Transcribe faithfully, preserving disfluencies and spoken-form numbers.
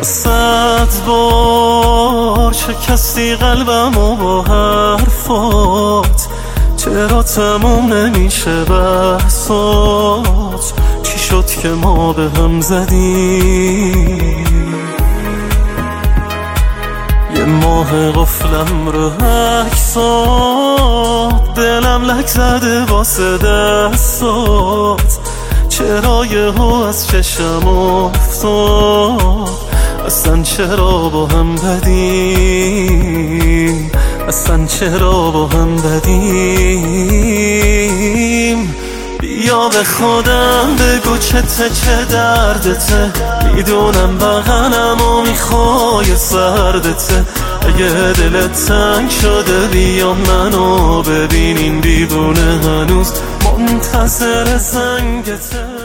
تو صد بار شکستی قلبم و با حرفات، چرا تموم نمیشه بحثات؟ چی شد که ما به هم زدیم؟ یه ماه قفلم رو عکسات، دلم لک زده واسه دستات، چرا یهو از چشم افتاد؟ اصلا چرا با هم بدیم؟ اصلا چرا با هم بدیم؟ بیا به خودم بگو چته، چه دردته؟ میدونم بغلم و میخوای سردته. اگه دلت تنگ شده بیا منو ببین، این دیوونه هنوز منتظر زنگته.